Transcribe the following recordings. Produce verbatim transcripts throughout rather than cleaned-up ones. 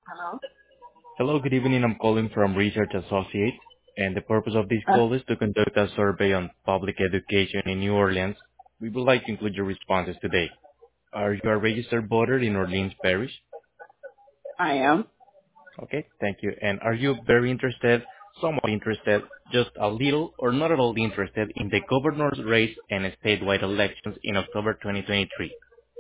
Hello? Hello, good evening. I'm calling from Research Associates, and the purpose of this Uh, call is to conduct a survey on public education in New Orleans. We would like to include your responses today. Are you a registered voter in Orleans Parish? I am. Okay, thank you. And are you very interested, somewhat interested, just a little or not at all interested in the governor's race and statewide elections in October twenty twenty-three?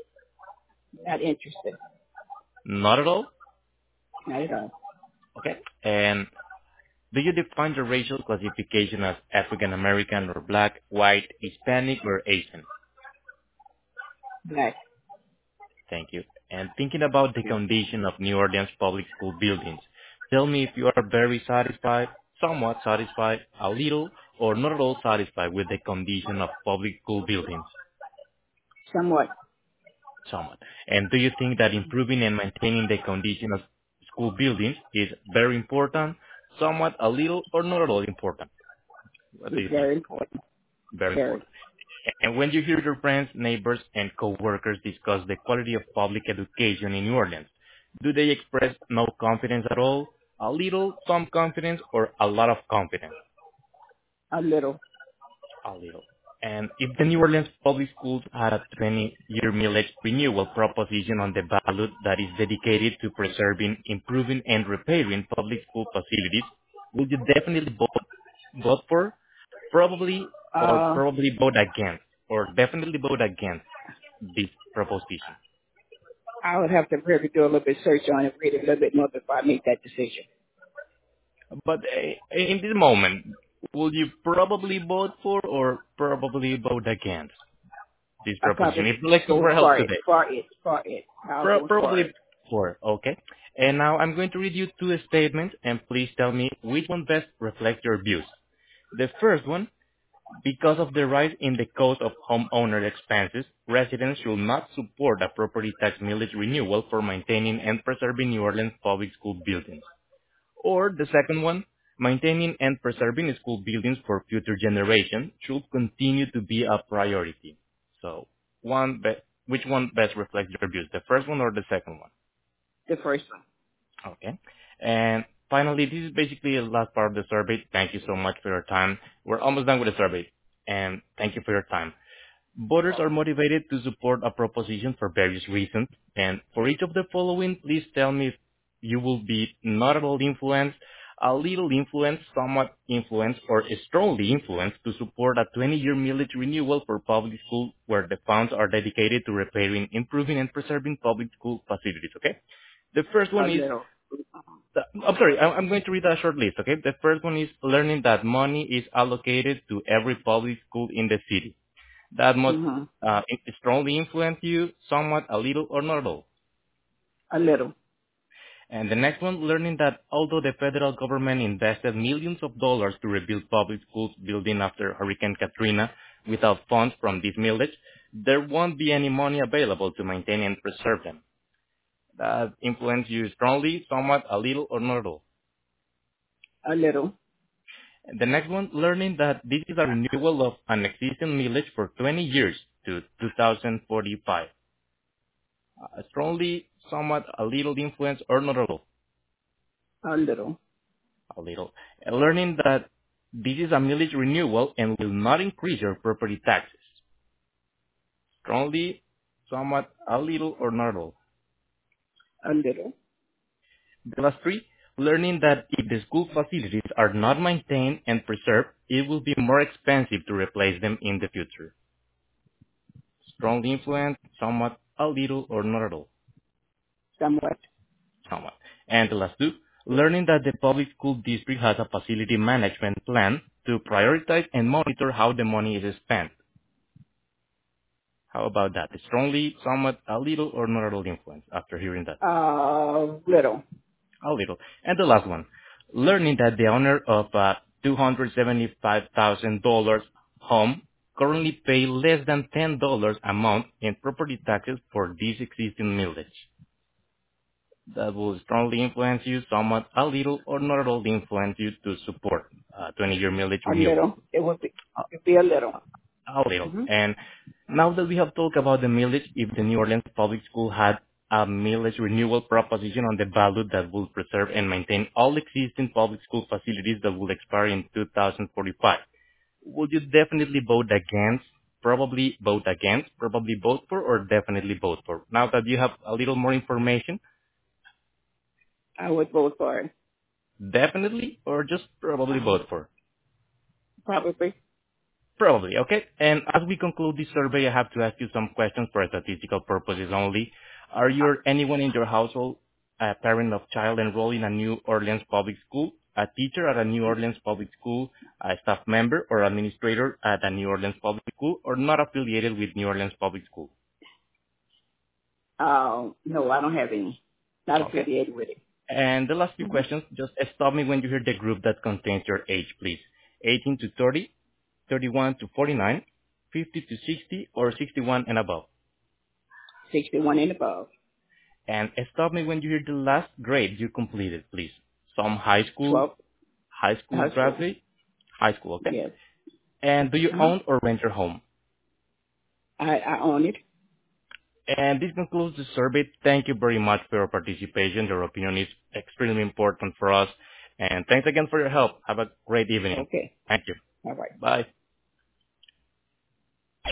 Not interested. Not at all? Not at all. Okay. And do you define your racial classification as African American or Black, White, Hispanic, or Asian? Black. Thank you. And thinking about the condition of New Orleans public school buildings, tell me if you are very satisfied, somewhat satisfied, a little, or not at all satisfied with the condition of public school buildings, Somewhat. somewhat. And do you think that improving and maintaining the condition of school buildings is very important, somewhat, a little, or not at all important? What do It's you think? very important. Very Very. important. And when you hear your friends, neighbors, and coworkers discuss the quality of public education in New Orleans, do they express no confidence at all, a little, some confidence, or a lot of confidence? A little. A little. And if the New Orleans public schools had a twenty-year millage renewal proposition on the ballot that is dedicated to preserving, improving, and repairing public school facilities, would you definitely vote, vote for, probably, or Uh, probably vote against, or definitely vote against this proposition? I would have to really do a little bit search on it, read a little bit more before I make that decision. But uh, in this moment, will you probably vote for or probably vote against this I proposition? probably If the elections go were held for it. today, For it. For it. I'll Pro- go for probably it. for, okay? And now I'm going to read you two statements, and please tell me which one best reflects your views. The first one, because of the rise in the cost of homeowner expenses, residents should not support a property tax millage renewal for maintaining and preserving New Orleans public school buildings. Or the second one, maintaining and preserving school buildings for future generations should continue to be a priority. So, one be- which one best reflects your views, the first one or the second one? The first one. Okay. And finally, this is basically the last part of the survey. Thank you so much for your time. We're almost done with the survey, and thank you for your time. Voters are motivated to support a proposition for various reasons, and for each of the following, please tell me if you will be not at all influenced, a little influenced, somewhat influenced, or strongly influenced to support a twenty-year millage renewal for public schools where the funds are dedicated to repairing, improving, and preserving public school facilities, okay? The first A one is, little. I'm sorry, I- I'm going to read a short list, okay? The first one is learning that money is allocated to every public school in the city. That must Mm-hmm. uh, in- strongly influence you somewhat, a little, or not at all. A little. And the next one, learning that although the federal government invested millions of dollars to rebuild public schools building after Hurricane Katrina without funds from this millage, there won't be any money available to maintain and preserve them. That influence you strongly, somewhat, a little, or not at all. A little. And the next one, learning that this is a renewal of an existing millage for twenty years to two thousand forty-five. Uh, strongly, somewhat, a little influence, or not at all. A little. A little. And learning that this is a millage renewal and will not increase your property taxes. Strongly, somewhat, a little, or not at all. A little. The last three, learning that if the school facilities are not maintained and preserved, it will be more expensive to replace them in the future. Strongly influence, somewhat, a little, or not at all. Somewhat. Somewhat. And the last two, learning that the public school district has a facility management plan to prioritize and monitor how the money is spent. How about that? Strongly, somewhat, a little, or not at all influence after hearing that? A little. A little. And the last one, learning that the owner of a two hundred seventy-five thousand dollars home currently pay less than ten dollars a month in property taxes for this existing millage. That will strongly influence you somewhat, a little, or not at all influence you to support uh, twenty-year millage A renewal. little. It would be. It'd be a little. A little. Mm-hmm. And now that we have talked about the millage, if the New Orleans public school had a millage renewal proposition on the ballot that will preserve and maintain all existing public school facilities that will expire in two thousand forty-five. Would you definitely vote against, probably vote against, probably vote for, or definitely vote for? Now that you have a little more information, I would vote for it. definitely or just probably Uh, vote for? probably. Probably, okay. And as we conclude this survey, I have to ask you some questions for statistical purposes only. Are you or anyone in your household a parent of child enrolled in a New Orleans public school, a teacher at a New Orleans public school, a staff member or administrator at a New Orleans public school, or not affiliated with New Orleans public school? Uh, no, I don't have any. Not Okay. affiliated with it. And the last few Hmm. questions, just stop me when you hear the group that contains your age, please. eighteen to thirty, thirty-one to forty-nine, fifty to sixty, or sixty-one and above. sixty-one and above. And stop me when you hear the last grade you completed, please. Some high school, twelve. high school High school. graduate, high school, okay? Yes. And do you Uh-huh. own or rent your home? I, I own it. And this concludes the survey. Thank you very much for your participation. Your opinion is extremely important for us. And thanks again for your help. Have a great evening. Okay. Thank you. All right. Bye.